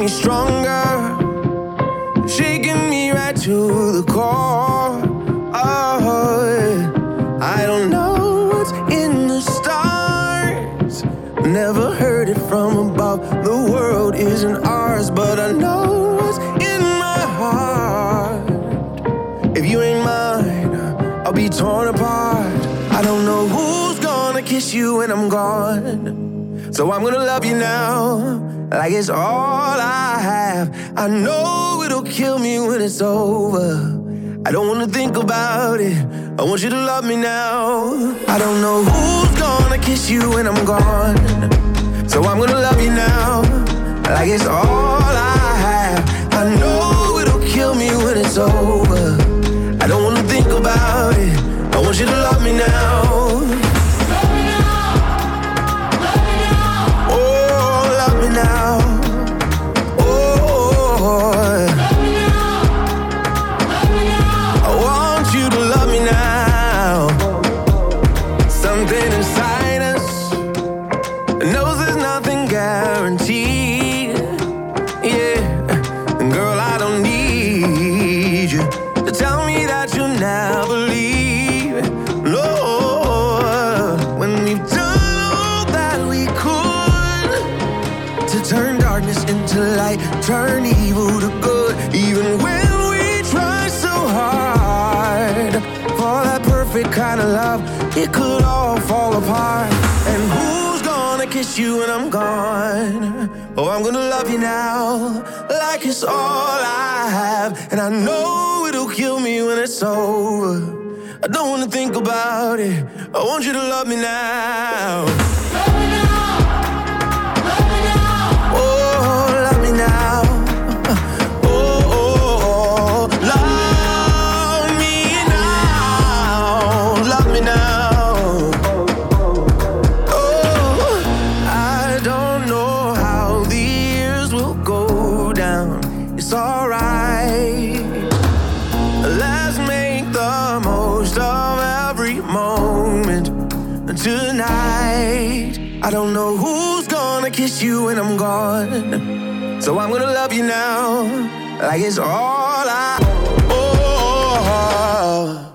me stronger, shaking me right to the core. Oh, yeah. I don't know what's in the stars, never heard it from above. The world isn't ours, but I know what's in my heart. If you ain't mine, I'll be torn apart. I don't know who's gonna kiss you when I'm gone, so I'm gonna love you now like it's all I have. I know it'll kill me when it's over. I don't wanna think about it, I want you to love me now. I don't know who's gonna kiss you when I'm gone, so I'm gonna love you now like it's all I have. I know it'll kill me when it's over. I don't wanna think about it, I want you to love me now. Love me now, love me now. Oh, love me now. Oh, Love me now, love me now. I want you to love me now. Something inside us knows there's nothing guaranteed. Yeah, and girl, I don't need you to tell me that you'll never leave. No, when we've done all that we could to turn darkness into light, turn evil to good. Even when we try so hard for that perfect kind of love, it could all fall apart. And who's gonna kiss you when I'm gone? Oh, I'm gonna love you now like it's all I have. And I know it'll kill me when it's over. I don't wanna think about it, I want you to love me now. Love me now, love me now. Oh, love me now. Oh, oh, oh, love me now. Love me now. Oh, I don't know how the years will go down. It's alright. Let's make the most of every moment tonight. I don't know who's gonna kiss you when I'm gone, so I'm gonna love you now like it's all I. Oh.